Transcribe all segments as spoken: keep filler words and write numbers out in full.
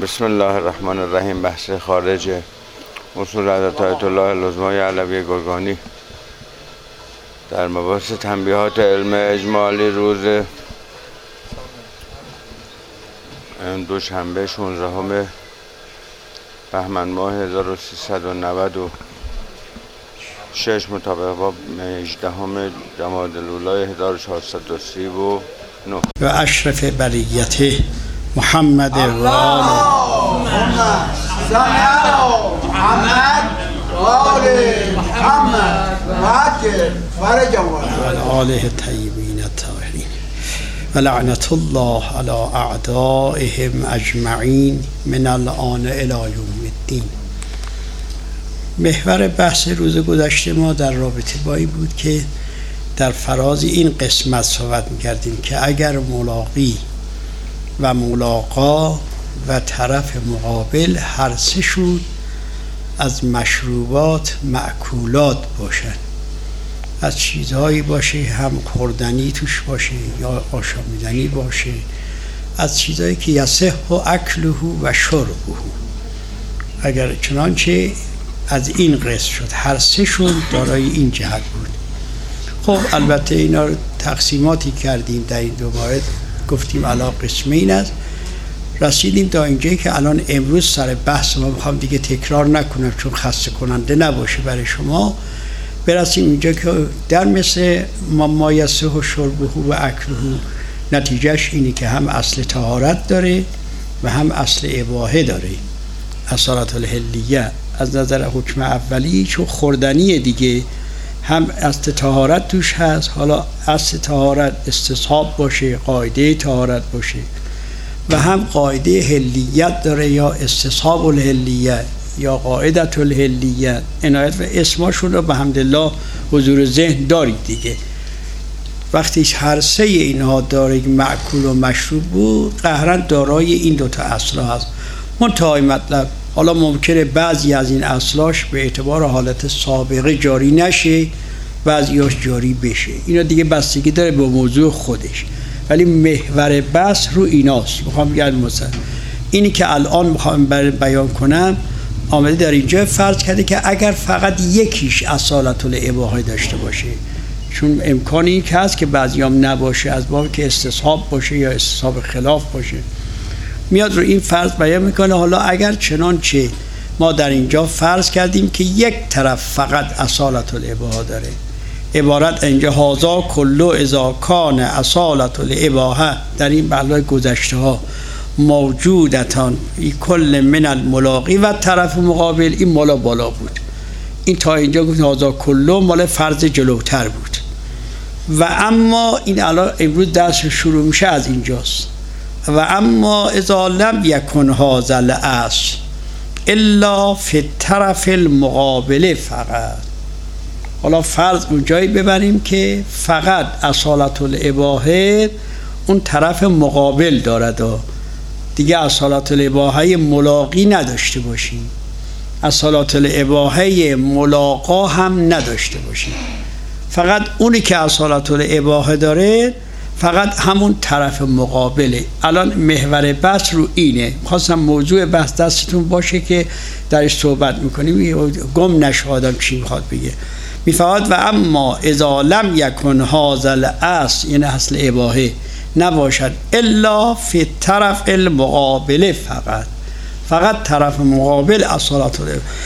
بسم الله الرحمن الرحیم. بحث خارج اصول حضرت آیت الله العظمای علوی گرگانی در مباحث تنبیهات علم اجمالی روز دوشنبه شانزدهم بهمن ماه هزار و سیصد و نود و شش مطابق با هجدهم جمادی الاولی هزار و چهارصد و سی و نه و اشرف بریته محمد و آل محمد و آل محمد و عجل فرجهم و آله الطیبین الطاهرین و لعنت الله علی اعدائهم اجمعین من الآن الی یوم الدین. محور بحث روز گذشته ما در رابطه با این بود که در فراز این قسمت صحبت می‌کردیم که اگر ملاقی و ملاقا و طرف مقابل هر سه شون از مشروبات مأکولات باشن، از چیزهایی باشه هم خوردنی توش باشه یا آشامیدنی باشه، از چیزهایی که یصح و اکله و شربه، اگر چنانچه از این قسم شد هر سه شون دارای این جهت بود. خب البته اینا رو تقسیماتی کردیم در این دو مورد، گفتیم علا قسمین است. رسیدیم تا اینجایی که الان امروز سر بحث ما بخوام دیگه تکرار نکنم چون خسته کننده نباشه برای شما، برسیم اینجا که در مثل ما یصح و شربه و اکله نتیجهش اینی که هم اصل طهارت داره و هم اصل اباحه داره. اصالت الحلیه از نظر حکم اولی چون خوردنی دیگه هم اصل طهارت توش هست. حالا اصل طهارت استصحاب باشه، قاعده طهارت باشه، و هم قاعده حلیت داره یا استصحاب الحلیه یا قاعدت الحلیه. عنایت و اسماشون رو به حمدالله حضور ذهن دارید دیگه. وقتی هر سه اینها داره مأکول و مشروب بود، قهرن دارای این دوتا اصلا هست. منتهای مطلب حالا ممکنه بعضی از این اصلاش به اعتبار حالت سابقه جاری نشه، بعضیاش جاری بشه. اینا دیگه بستگی داره به موضوع خودش، ولی محور بحث رو ایناست. میخوام بگم مثلا اینی که الان میخوام بیان کنم آمده در اینجا فرض کرده که اگر فقط یکیش اصالت الاباحه داشته باشه، چون امکانی این که هست که بعضیام نباشه از باب که استصحاب باشه یا استصحاب خلاف باشه، میاد رو این فرض بیان میکنه. حالا اگر چنانچه ما در اینجا فرض کردیم که یک طرف فقط اصالت الاباحه داره، عبارت اینجا هازا کلو اذا کان اصالت الاباحه در این بحث‌های گذشته ها موجودتان کل من الملاقی و طرف مقابل، این مالا بالا بود. این تا اینجا گفت هازا کلو مال فرض جلوتر بود. و اما این الان امروز درس شروع میشه از اینجاست. و اما اذا لم یکن هذا الاصل الا فی الطرف المقابل فقط. حالا فرض اونجایی ببریم که فقط اصالت الاباحه اون طرف مقابل دارد و دیگه اصالت الاباحه ملاقی نداشته باشیم، اصالت الاباحه ملاقا هم نداشته باشیم، فقط اونی که اصالت الاباحه داره فقط همون طرف مقابله. الان محور بحث رو اینه. خواستم موضوع بحث دستتون باشه که درش صحبت میکنیم گم نشه آدم چی میخواد بگه. میفهمد و اما اذا لم یکن هذا الاصل، یعنی اصل اباحه نباشد الا فی طرف المقابل فقط، فقط طرف مقابل اصالت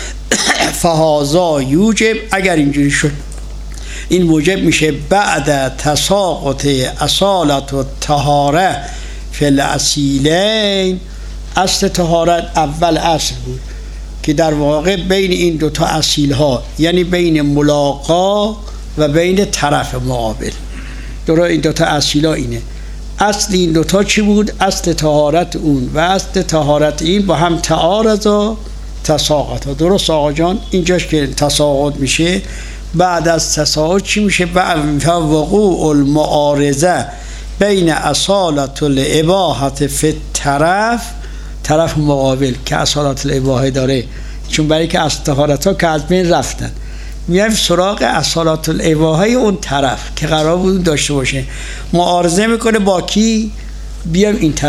فهذا یوجب، اگر اینجوری شد این موجب میشه بعد تساقط اصالت و طهاره فی الاصیلین. اصل طهارت اول اصل بود که در واقع بین این دوتا اصیل ها، یعنی بین ملاقا و بین طرف مقابل، درا این دوتا اصیل ها اینه. اصل این دوتا چی بود؟ اصل طهارت اون و اصل طهارت این با هم تعارض و تساقط. درست آقا جان؟ اینجاش که تساقط میشه. بعد از تساقط چی میشه؟ بعد وقوع المعارضه بین اصالت الاباحه فی الطرف، طرف مقابل که اصالت الاباحه داره، چون برای که اصل طهارت ها که از بین رفتن، میایم سراغ اصالت الاباحه اون طرف که قرار بود داشته باشه. معارضه میکنه با کی؟ بیام این طرف.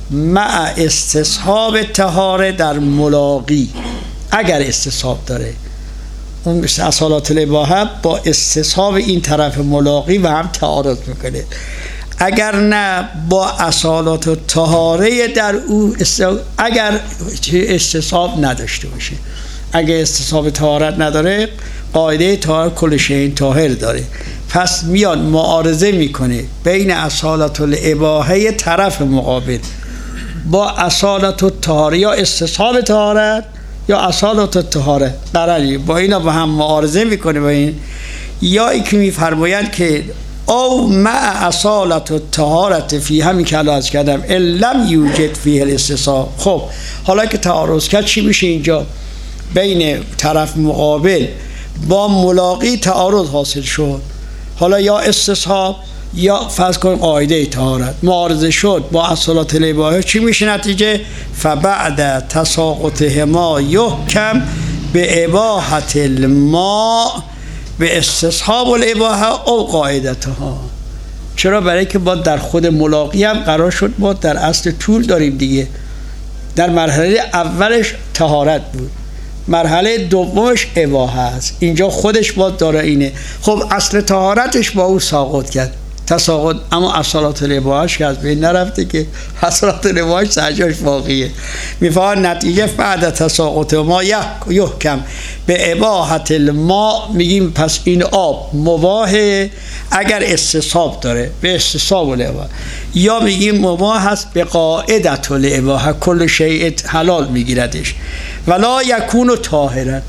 مع استصحاب طهاره در ملاقی، اگر استصحاب داره اون اصالات الاباحه با استصحاب این طرف ملاقی و هم تعارض میکنه. اگر نه با اصالات طهاره در او اگر استصحاب نداشته باشه، اگر استصحاب طهارت نداره قاعده طهارت کل شیء طاهر داره، پس میاد معارضه میکنه بین اصالت الاباحه طرف مقابل با اصالت الطهاره، یا استصحاب طهارت یا اصالت الطهاره قراری با اینا با هم معارضه میکنه با این، یا ای که میفرمایند که او مع اصالت الطهارت فی، همین که الان عرض کردم ان لم یوجد فیه الاستصحاب. خب حالا که تعارض کرد چی میشه اینجا؟ بین طرف مقابل با ملاقی تعارض حاصل شد، حالا یا استصحاب یا فرض کن قاعده طهارت معارضه شد با اصالات الاباحه، چی میشه نتیجه؟ فبعد تساقطهما یحکم به اباحت الماء به استصحاب الاباحه او قاعدتها. چرا؟ برای که با در خود ملاقی هم قرار شد ما در اصل طول داریم دیگه. در مرحله اولش طهارت بود، مرحله دومش اباحه است، اینجا خودش با داره اینه. خب اصل طهارتش با او ساقط کرد تساقط، اما اصالات الاباحه‌اش که از بین نرفته که اصالات الاباحه‌اش سرجاش باقیه. میفهمن نتیجه بعد تساقط ما یحکم به اباحت الماء، میگیم پس این آب مباحه اگر استصحاب داره به استصحاب الاباحه، یا میگیم مباح هست به قاعدت الاباحه کل شیء حلال میگیردش، ولا یکون طاهرا،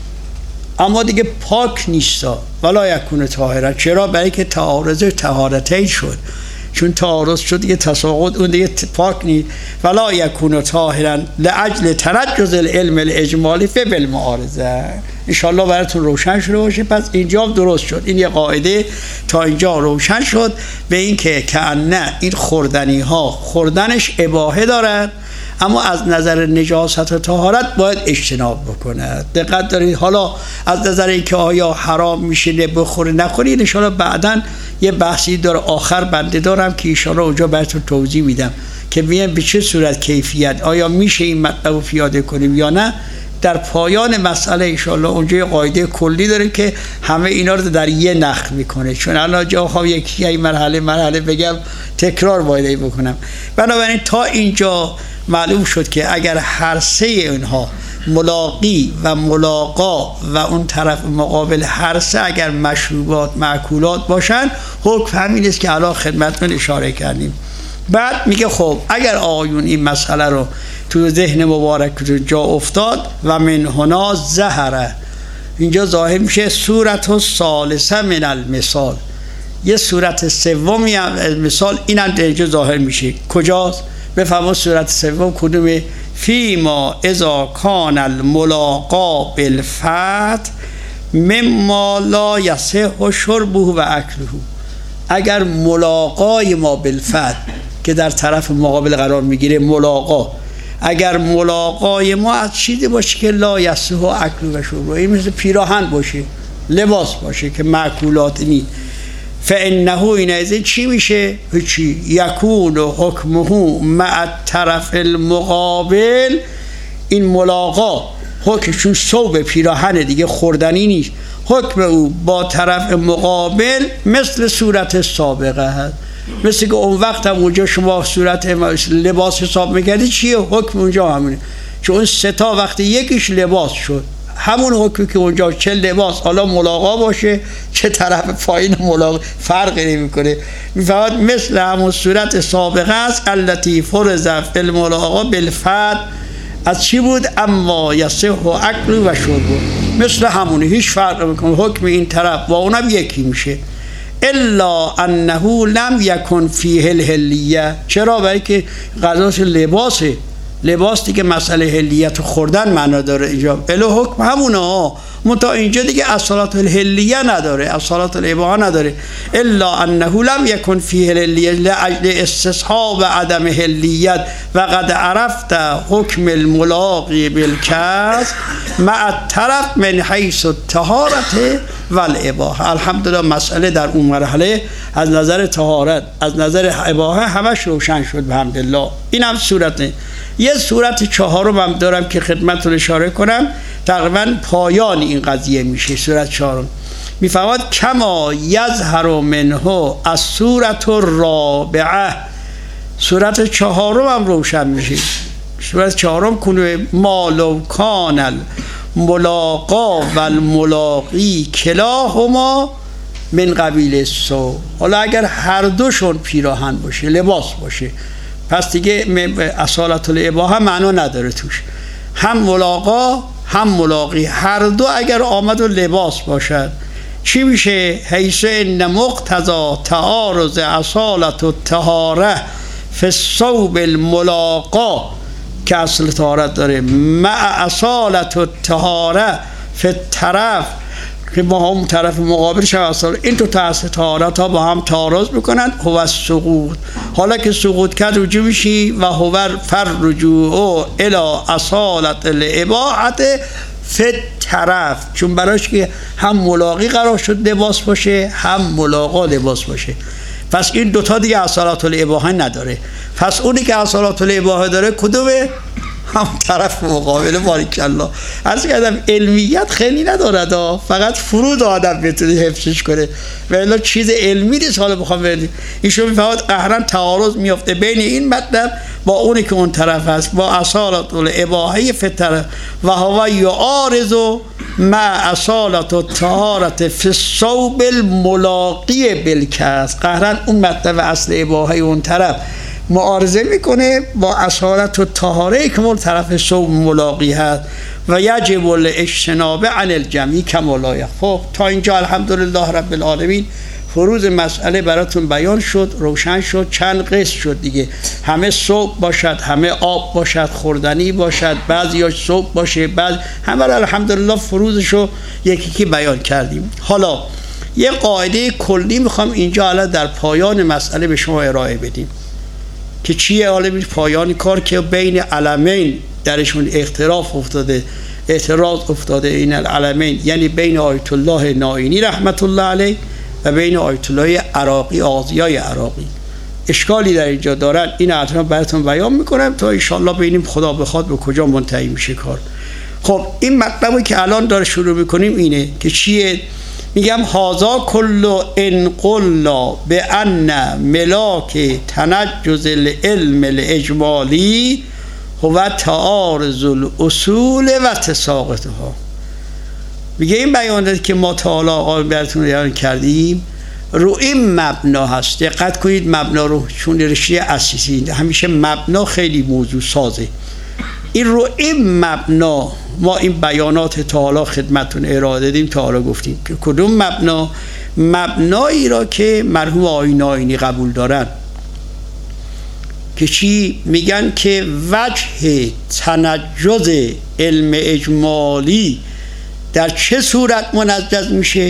اما دیگه پاک نیستا، ولا یکون طاهرا. چرا؟ برای که تعارض طهارتین شد، چون تعارض شد دیگه تساقط اون دیگه پاک نیست. ولا یکون طاهرا لاجل تنجز العلم الاجمالی فی بالمعارضه. ان شاء الله براتون روشن شده باشه. پس اینجا درست شد، این یه قاعده تا اینجا روشن شد به این که کأنه این خوردنی ها خوردنش اباحه دارد، اما از نظر نجاست و طهارت باید اجتناب بکنه. دقت دارید. حالا از نظر اینکه آیا حرام میشه بخوره نخوره، ان شاء الله بعداً یه بحثی داره آخر بنده دارم که ان شاء الله اونجا براتون توضیح میدم که میگم به چه صورت کیفیت آیا میشه این مطلب رو پیاده کنیم یا نه. در پایان مسئله ان شاء الله اونجا یه قاعده کلی داره که همه اینا رو در یه نخ میکنه، چون الان جا خواهم یکی مرحله مرحله بگم تکرار باید بکنم. بنابراین تا اینجا معلوم شد که اگر هر سه اینها ملاقی و ملاقا و اون طرف مقابل هر سه اگر مشروبات معکولات باشن، حکم همین است که الان خدمتتون اشاره کردیم. بعد میگه خب اگر آقایون این مسئله رو تو ذهن مبارک جا افتاد و من هنا ظهره، اینجا ظاهر میشه صورت الثالثه من المثال، یه صورت سومی از مثال اینم در اینجا ظاهر میشه. کجاست؟ بفهمو صورت سوم کدومه؟ فیما اذا کان الملاقا بالفتح مما لا یصح شربه و اکله. اگر ملاقای ما بالفتح که در طرف مقابل قرار میگیره ملاقا، اگر ملاقای ما از چیزی باشه که لا یصح اکله و شربه، این مثل پیراهن باشه، لباس باشه که معکولات نیست، فانه این از چی میشه؟ چی؟ یکون حکمه مع طرف المقابل، این ملاقا حکمشون ثوب پیراهن دیگه خوردنی نیست، حکم او با طرف مقابل مثل صورت سابقه هست. مثل که اون وقت هم اونجا شما صورت لباس حساب میکردی، چیه؟ حکم اونجا همونه، چون سه تا وقتی یکیش لباس شد همون حکمی که اونجا چه لباس حالا ملاقا باشه چه طرف پایین ملاقا فرقی نمیکنه. میفهمد مثل همون صورت سابقه است التي فرض فی الملاقا بالفتح. از چی بود؟ اما یصح اکل و شرب، مثل همونه، هیچ فرق نمیکنه، حکم این طرف و اونم یکی میشه. الا انه لم یکن فیه الحلیه. چرا؟ برای که غذاش لباسه، لباس دیگه مسئله حلیت خوردن معنا داره اینجا، الا حکم همونه ها، منتها اینجا دیگه اصالات الحلیه نداره، اصالات الاباحه نداره. الا انه لم یکن فیه الحلیه لاجل استصحاب عدم حلیت و قد عرفت حکم الملاقی بالکسب مع الطرف من حیث الطهارت و الاباحه. الحمدلله مسئله در اون مرحله از نظر طهارت، از نظر اباحه همش روشن شد الحمدلله. این هم صورته. یه صورت چهارم هم دارم که خدمتتون اشاره کنم، تقریبا پایان این قضیه میشه. صورت چهارم میفرماد کما یظهر منه از صورت الرابعه. صورت چهارم هم روشن میشه. صورت چهارم کنه ما لو کان الملاقا و الملاقی کلاهما من قبیل سو. حالا اگر هر دوشون پیراهن باشه، لباس باشه، پس دیگه اصالت الاباحه معنا نداره توش. هم ملاقا هم ملاقی، هر دو اگر آمد و لباس باشد چی میشه؟ حیث ان مقتضا تعارض اصالت الطهاره فی الثوب الملاقا که اصل طهارت داره مع اصالت الطهاره فی الطرف که با هم طرف مقابلش اصال، این تو اصل طهارت ها با هم تعارض میکنن. هو السقوط، حالا که سقوط کرد رجوع میشی و هو فر رجوع الی اصالت الاباحه فی الطرف، چون براش که هم ملاقی قرار شد لباس باشه هم ملاقا لباس باشه. پس این دوتا دیگه اصالت الاباحه نداره. پس اونی که اصالت الاباحه داره کدومه؟ هم طرف مقابل. باریکالله. عرض کردم علمیت خیلی ندارد، فقط فرود آدم بتونه حفظش کنه و الا چیز علمی نیست. حالا بخوام ببینید ایشون میفهمد قهرن تعارض میفته بین این مطلب با اونی که اون طرف هست، با اصالت الاباحه فی الطرف و هو یعارض مع اصالت الطهارة فی الثوب الملاقی بالکسر. قهرن اون مطلب اصل اباحه اون طرف معارضه میکنه با اصالت الطهاره که اون طرف ثوب ملاقی هست و یجب الاجتناب عن الجميع کما لا یخفی. تا اینجا الحمدلله رب العالمین فروض مسئله براتون بیان شد، روشن شد. چند قسم شد دیگه، همه ثوب باشد، همه آب باشد، خوردنی باشد، بعضیاش ثوب باشه، بعض همه الحمدلله فروضشو یکی یکی بیان کردیم. حالا یه قاعده کلی میخوام اینجا الان در پایان مسئله به شما ارائه بدیم که چیه؟ حالا پایان کار که بین علمین درشون اختلاف افتاده، اعتراض افتاده این العلمین، یعنی بین آیت الله نائینی رحمت الله علیه و بین آیت الله عراقی آغازیای عراقی. اشکالی در اینجا دارن، این اطراف براتون بیان میکنم تا ان شاء الله ببینیم خدا بخواد به کجا منتهی میشه کار. خب این مطلبی که الان داره شروع میکنیم اینه که چیه؟ میگم هازا کل ان قلنا بان ملاک تنجز العلم الاجمالی هو تعارض الاصول و تساقطها. میگه این بیانات که ما تا حالا آقای براتون بیان کردیم رو این مبنا هست. دقت کنید مبنا رو، چون رشته اساسی همیشه مبنا خیلی موضوع سازه. این رو این مبنا ما این بیانات تا حالا خدمتتون ارائه دادیم، تا حالا گفتیم که کدوم مبنا؟ مبنایی را که مرحوم آقای نائینی قبول دارن که چی؟ میگن که وجه تنجز علم اجمالی در چه صورت منجز میشه؟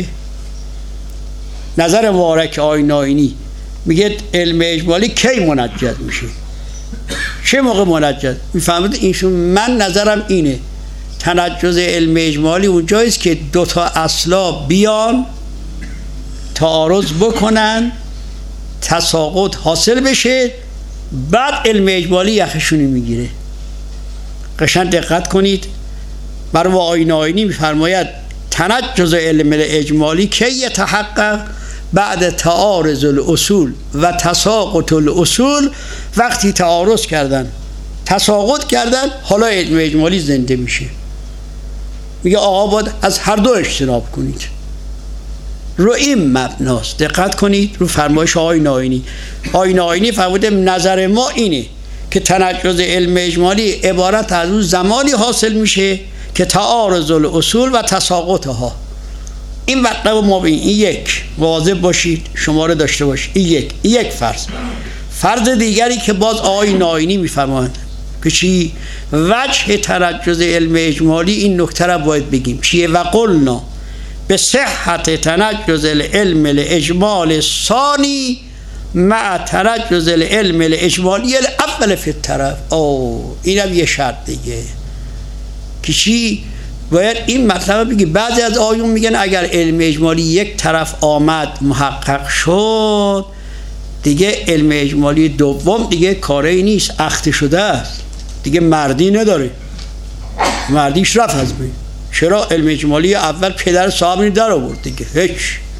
نظر مبارک آقای نائینی میگه علم اجمالی کی منجز میشه، چه موقع منجز؟ میفهمید اینشون من نظرم اینه تنجز علم اجمالی اونجاییست که دوتا اصلا بیان تعارض بکنن، تساقط حاصل بشه، بعد علم اجمالی یخشونی میگیره. قشنگ دقت کنید. برای آقای نائینی میفرماید تنجز علم اجمالی که یتحقق بعد تعارض الاصول و تساقط الاصول. وقتی تعارض کردن تساقط کردن حالا علم اجمالی زنده میشه. میگه آقا باید از هر دو اجتناب کنید. رو این مبناست. دقت کنید رو فرمایش آقای نائینی. آقای نائینی فرموده نظر ما اینه که تنجز علم اجمالی عبارت از اون زمانی حاصل میشه که تعارض الاصول و تساقطها. این مطلب ما ببین، این یک واضح باشید، شماره داشته باشید. این یک این یک فرض. فرض دیگری که باز آقای نائینی میفرمایند که چی؟ وجه تنجز علم اجمالی، این نکته را باید بگیم چیه؟ و قلنا به صحت تنجز العلم الاجمال الثانی مع تنجز العلم الاجمالی الاول فی الطرف. او اینم یه شرط دیگه که چی؟ باید این مطلب بگی. بعضی از آیون میگن اگر علم اجمالی یک طرف آمد محقق شد دیگه علم اجمالی دوم دیگه کاری نیست، اخته شده است، دیگه مردی نداره، مردیش رفت از بین. چرا؟ علم اجمالی اول پدر صاحب در آورد دیگه، هیچ.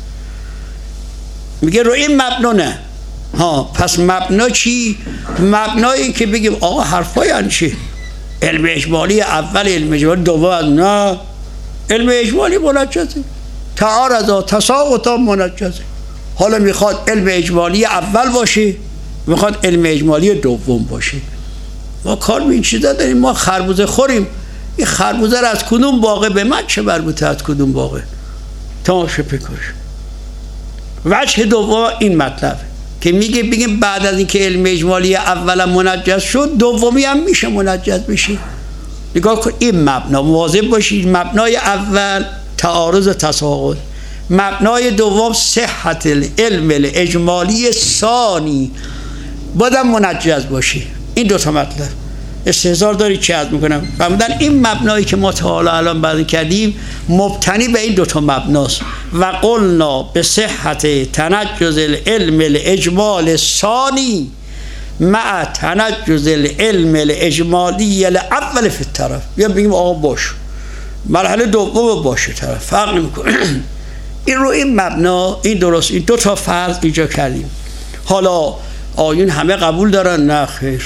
میگه رو این مبنا نه. ها پس مبنا چی؟ مبنایی که بگیم آقا حرفای یعنی چی؟ علم اجمالی اول، علم اجمالی دوم، نه، علم اجمالی منجزه، تعارض تساقط منجزه. حالا میخواد علم اجمالی اول باشه، میخواد علم اجمالی دوم باشه. ما کار به این چیزا داریم. ما خربوزه خوریم، این خربوزه رو از کدوم باغه؟ به من چه مربوطه از کدوم باغه؟ تماشا بکن. وجه دوم این مطلب که میگه بگیم بعد از اینکه علم اجمالی اولا منجز شد دومی هم میشه منجز بشه. نگاه کن این مبنا مواظب باشید. مبنای اول تعارض تساقط، مبنای دوم صحت العلم الاجمالی ثانی بازم منجز باشه. این دو تا مطلب. استحضار داری چی عرض میکنم؟ فرمودن این مبنایی که ما تا حالا الان بیان کردیم مبتنی به این دو تا مبناست. و قلنا به صحت تنجز العلم الاجمال الثانی مع تنجز العلم الاجمالی الاول فی الطرف. بیا بگیم آقا باش، مرحله دوم باشه طرف، فرق نمیکنه. این رو این مبنا این درست، این دو تا فرض ایجاد کردیم. حالا آیون همه قبول دارن؟ نه خیر،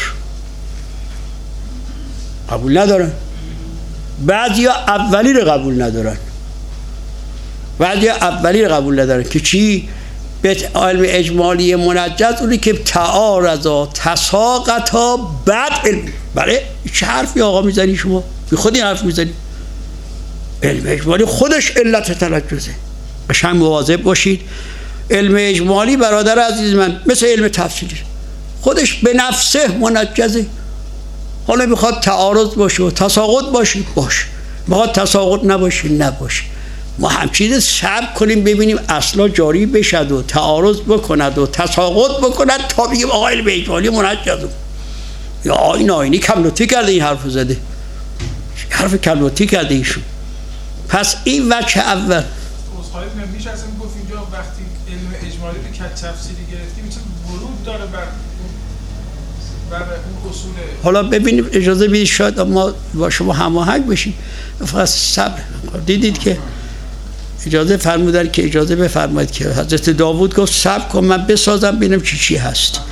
قبول ندارن. بعضی ها اولی رو قبول ندارن، بعضی ها اولی رو قبول ندارن که چی؟ به علم اجمالی منجز اونی که تعارضا تساقطا بعد علم. بله چه حرفی آقا میزنی شما؟ بی خود این حرف میزنی؟ علم اجمالی خودش علت تنجزه. قشنگ مواظب باشید. علم اجمالی برادر عزیز من مثل علم تفصیلی خودش به نفسه منجزه. حالا میخواد تعارض باشه و تساقط باشه باشه، میخواد تساقط نباشه نباشه. ما همچین صبر کنیم ببینیم اصلا جاری بشد و تعارض بکند و تساقط بکند تا بگیم آقا علم اجمالی منجزه. یا آین آینی کملوتی کرده این حرف زده، حرف کملوتی کرده ایشون. پس این وجه اول. اصحایی میشه اصلا گفت اینجا وقتی علم اجمالی رو که تفصیلی گرفتیم مثل ورود داره بر بر اون اصول. حالا ببینیم اجازه بدید شاید ما با شما هماهنگ بشیم، فقط صبر. دیدید که اجازه فرمودن که اجازه بفرمایید که حضرت داوود گفت صبر کن من بسازم ببینم چی چی هست.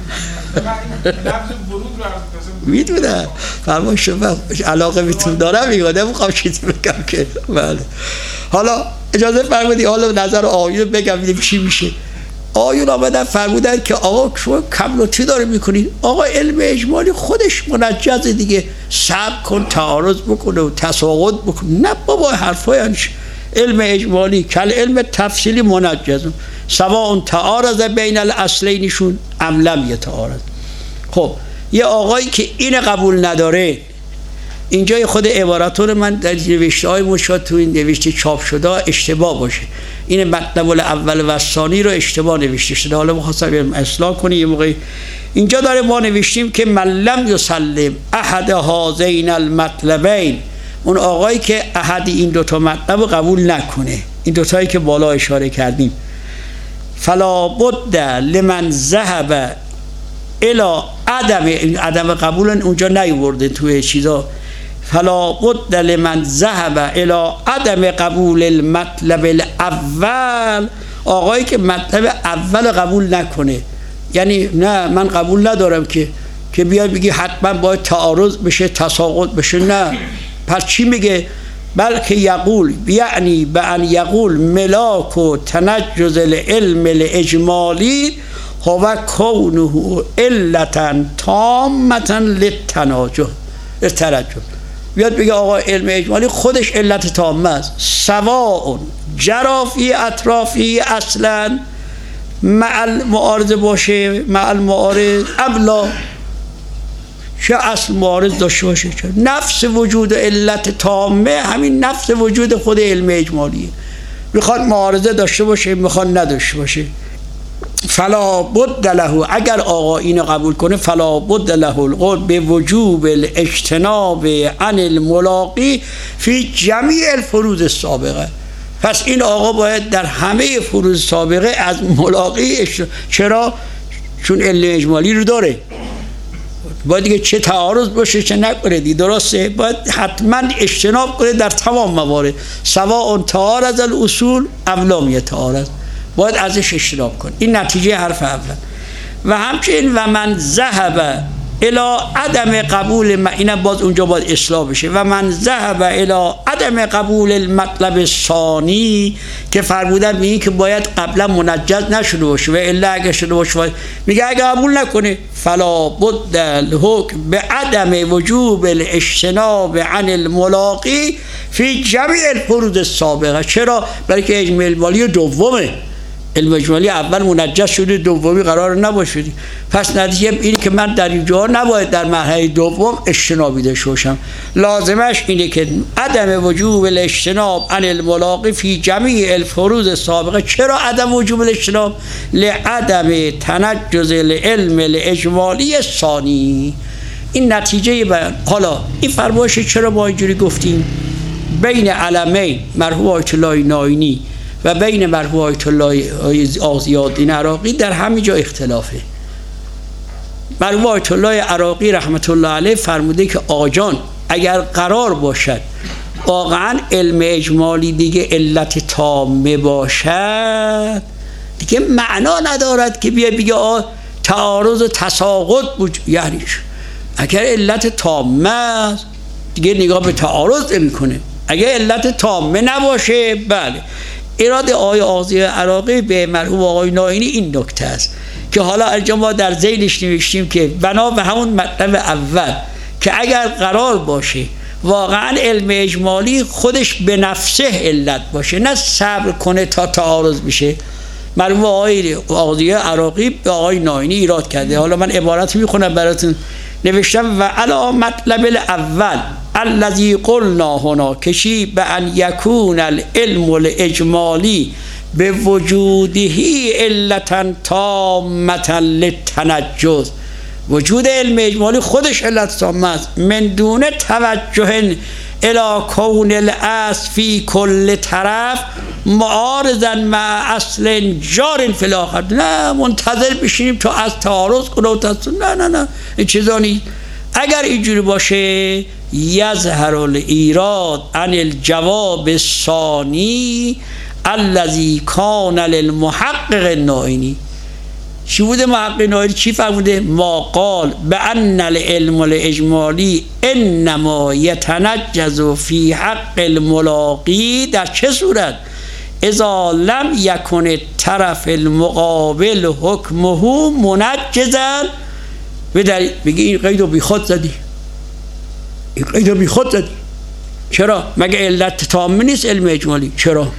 میدونم فرمان شما علاقه میتون دارم میگه نمیخوام چیزی بگم که بله. حالا اجازه فرمودی حالا نظر آیون بگم ببینیم چی میشه. آیون آمدن فرمودن که آقا شما کملوتی داره میکنید، آقا علم اجمالی خودش منجز دیگه، صبر کن تعارض بکنه و تساقط بکنه. نه بابا حرفای انش علم اجمالی کل علم تفصیلی منجز سواء تعارض بین الاصلینشون ام لم یتعارض. خب یه آقایی که این قبول نداره، اینجا خود عبارتون من در نوشته های مشاهد تو این نوشته چاپ شده اشتباه باشه، این مطلب الاول و ثانی رو اشتباه نوشته شده. حالا می‌خواستم اصلاح کنی یه موقعی. اینجا داره ما نوشتیم که من لم یسلم احد هذین المطلبین، اون آقایی که احد این دوتا مطلب قبول نکنه، این دوتایی که بالا اشاره کردیم، فلا بد لمن ذهب الی عدم، این عدم قبول اونجا نیورده توی چیزا، فلا بد لمن ذهب الی عدم قبول المطلب الاول، آقایی که مطلب اول قبول نکنه، یعنی نه من قبول ندارم که که بیاد بگی حتما باید تعارض بشه تساقط بشه، نه. پس چی میگه؟ بلکه یقول یعنی به ان یقول ملاک و تنجز العلم الاجمالی هو کونه علتا تامتا للتناجح الترجح. بیاد بگه آقا علم اجمالی خودش علت تامه است، سواء جرا فی اطرافی اصلا مع المعارض باشه مع المعارض ابلا، چه اصل معارض داشته باشه، چه نفس وجود علت تامه همین نفس وجود خود علم اجمالیه، میخواد معارضه داشته باشه میخواد نداشته باشه. فلا بد له، اگر آقا اینو قبول کنه فلا بد له القول به وجوب الاجتناب عن الملاقی فی جمیع الفروض السابقه. پس این آقا باید در همه فروض سابقه از ملاقی اجتناب. چرا؟ چون علم اجمالی رو داره، باید دیگه چه تعارض باشه چه نکنه دی، درسته؟ باید حتما اجتناب کنه در تمام موارد، سواء تعارض الاصول ام لم یتعارض، باید ازش اجتناب کنه. این نتیجه حرف اول. و همچنین و من ذهب الی عدم قبول م... اینم باز اونجا باید اصلاح بشه. و من ذهب الی عدم قبول المطلب ثانی که فرمودن میگه که باید قبلا منجز نشده باشه و الا اگه شده باشه، میگه اگه قبول نکنه فلا بد الحکم به عدم وجوب الاجتناب عن الملاقی فی جمیع الفروض السابقه. چرا؟ برای که اجماع اجمالی دومه، علم اجمالی اول منجز شده، دومی قرار نباشه. پس نتیجه اینه که من در اینجا نباید در مرحله دوم اجتنابی داشته باشم. لازمش اینه که عدم وجوب الاجتناب عن الملاقی فی جمیع الفروض السابقه. چرا عدم وجوب الاجتناب؟ لعدم تنجز العلم الاجمالی ثانی. این نتیجه بیان. حالا این فرمایش چرا ما اینجوری گفتیم؟ بین علمین مرحوم آیت الله ناینی و بین مرحوم آیت الله آغازی‌الدین عراقی در همین جا اختلافه. مرحوم آیت الله عراقی رحمت الله علیه فرموده که آقا جان اگر قرار باشد واقعا علم اجمالی دیگه علت تامه باشد، دیگه معنا ندارد که بیا بگه آه تعارض و تساقط بود. یعنی اگر علت تامه است دیگه نگاه به تعارض نمی‌کنه. اگر علت تامه نباشه، بله. اراده آقای آغازی عراقی به مرحوم آقای ناینی این نکته است که حالا اینجا ما در ذیلش نوشتیم که بنا به همون مطلب اول که اگر قرار باشه واقعا علم اجمالی خودش به نفسه علت باشه، نه صبر کنه تا تعارض بشه. مرحوم آقای آغازی عراقی به آقای ناینی ایراد کرده. حالا من عبارت میخونم براتون، نوشتم و علی مطلب الاول الذي قلنا هنا کشی به ان یکون العلم الاجمالی به وجوده علتا تامه للتنجز. وجود علم اجمالی خودش علت تامه است، من دون توجه الى کون الاصل فی کل طرف معارضا مع اصل جار فی الاخر. نه منتظر بشینیم تا از تعارض کنه و تصل. نه نه نه این چیزا نیست. اگر اینجوری باشه یظهر الایراد عن الجواب الثانی الذی کان للمحقق الناینی. چی بوده محقق ناینی؟ چی فرموده؟ ما قال بان العلم الاجمالی انما یتنجز فی حق الملاقی. در چه صورت؟ اذا لم یکن الطرف المقابل حکمه منجزا. بدلیل بگی این قید رو بی خود زدی، این قید رو بی خود زدی. چرا؟ مگه علت تامه نیست علم اجمالی؟ چرا؟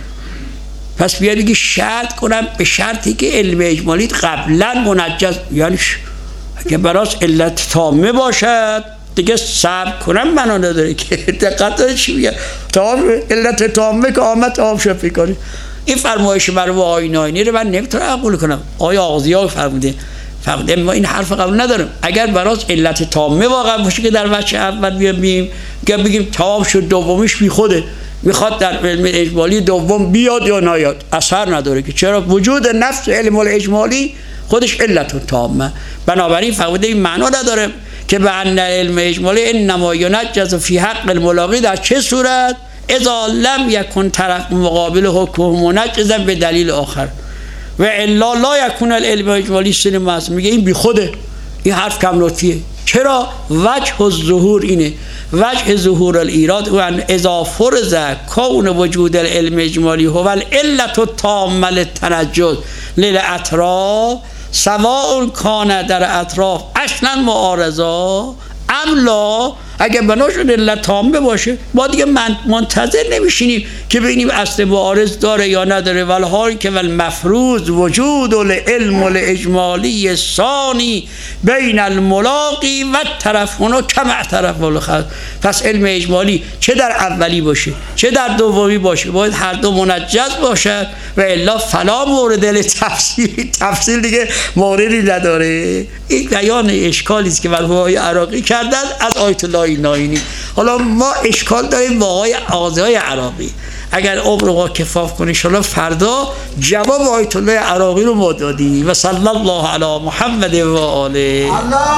پس بیا بگی شرط کنم به شرطی که علم اجمالی قبلا منجز، یعنی اگه براش علت تامه باشد دیگه صبر کنم منو نداره که دقت داره چی میگه. تام علت تامه که آمد تمام شد فکر. این فرمایش مرحوم آقای ناینی رو من نمیتونم قبول کنم. آقای آغازی فرموده فرموده ما این حرف قبول ندارم. اگر براش علت تامه واقعا باشه که در وجه اول بیایم بگیم تمام شد، دومیش بی خوده، میخواد در علم اجمالی دوم بیاد یا نیاد اثر نداره که. چرا؟ وجود نفس علم الاجمالی خودش علت تامه. بنابراین فرموده این معنا نداره که به ان علم اجمالی انما ینجز فی حق الملاقی. در چه صورت؟ اذا لم یکن طرف مقابل حکم منجزا به دلیل آخر و الا لا یکون العلم اجمالی سن مس. میگه این بی خوده، این حرف کم لطفیه. چرا؟ وجه الظهور اینه، وجه ظهور الایراد و ان اذا فرض کون وجود العلم اجمالی هو العلت التامه للتنجز للاطراف سواء کان در اطراف اصلا معارضه ام لا اگه بناشون علت تامه باشه ما دیگه من منتظر نمیشینیم که ببینیم اصل معارض داره یا نداره. والحال که والمفروض وجود العلم الاجمالی ثانی بین الملاقی و طرفون کما اعترف الخلق. پس علم اجمالی چه در اولی باشه چه در دومی باشه باید هر دو منجز باشد و الا فلا مورد تفصیل تفصیل دیگه موردی نداره. این بیان اشکالی است که مرحوم عراقی کردن از آیت الله ناینی. حالا ما اشکال داریم با آقای آقای عراقی، اگر عمر ما کفاف کنه ان شاءالله فردا جواب آیت الله عراقی رو ما دادیم. و صلی الله علی محمد و آله.